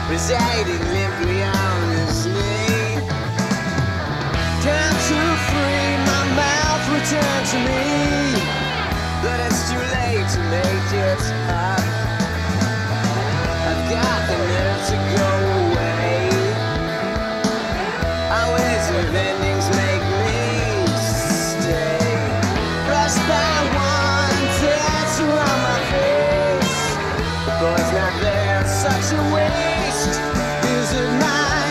residing limply on his knee. Can't you free my mouth return to me? But it's too late to make it up. I've got the nerve to go away. Our ways of endings make me stay. Brushed by one dance around my face. The boy's not there, such a waste. Is it mine?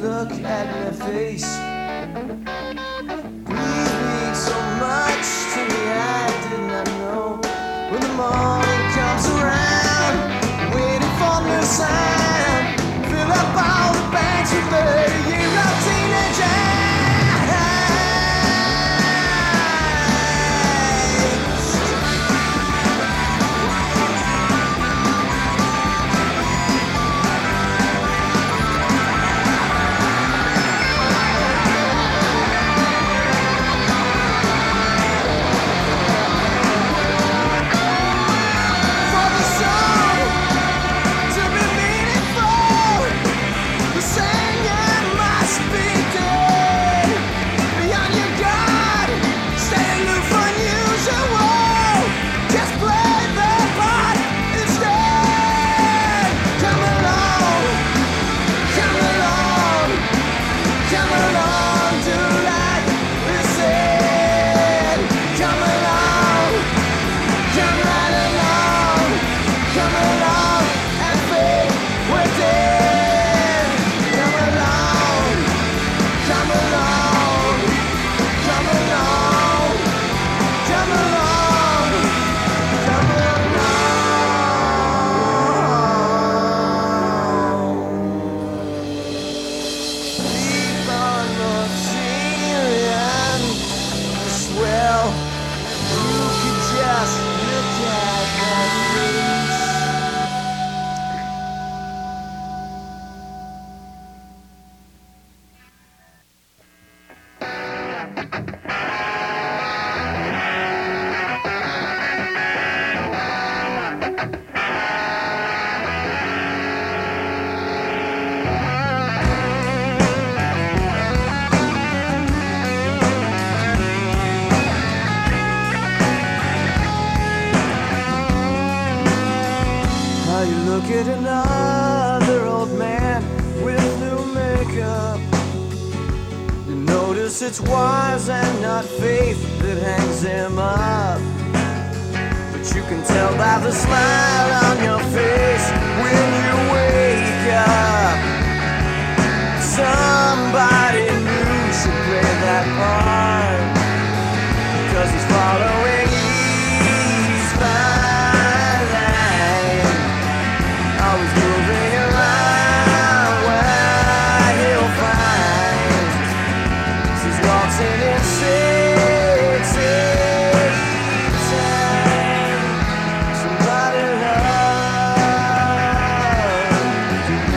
look at my face. Breathe me so much to me I did not know. When the morning comes around, waiting for the sign, fill up all the banks with the year of teenage angst. Look at another old man with new makeup. You notice it's wise and not faith that hangs him up. But you can tell by the smile on your face when you wake up. Somebody new should play that part, 'cause he's following his fine line, always moving around where he'll find. He's waltzing in 6-8-10. Somebody loves you.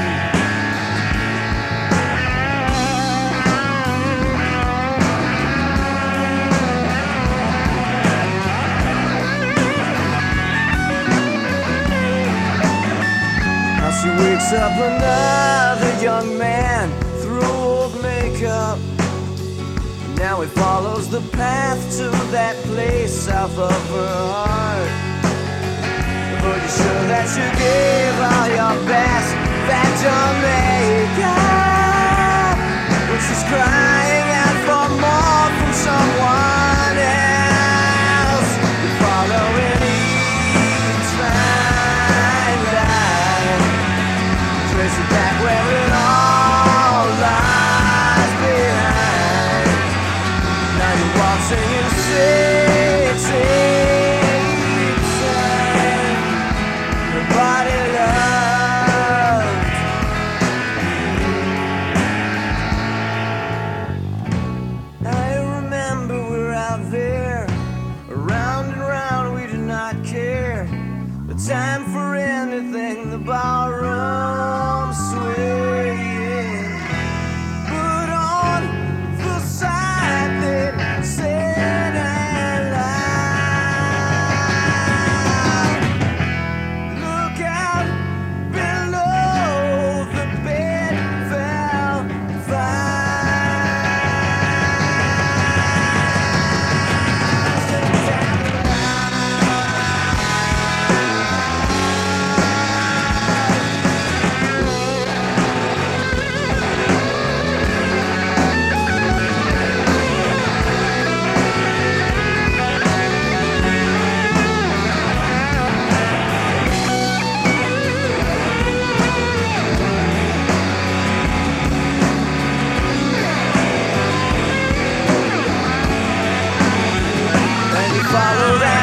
She wakes up another young man through old makeup. Now he follows the path to that place south of her heart. But you're sure that you gave all your best that Jamaica, when she's crying out for more from someone else. You're following each fine line, trace it back where it all lies behind. Now you're waltzing in 6-8-10. Nobody loved. I remember we're out there, around and round, we do not care. The time for anything, the ballroom swaying. But on the side they said aloud, look out below, the bed fell fast. follow that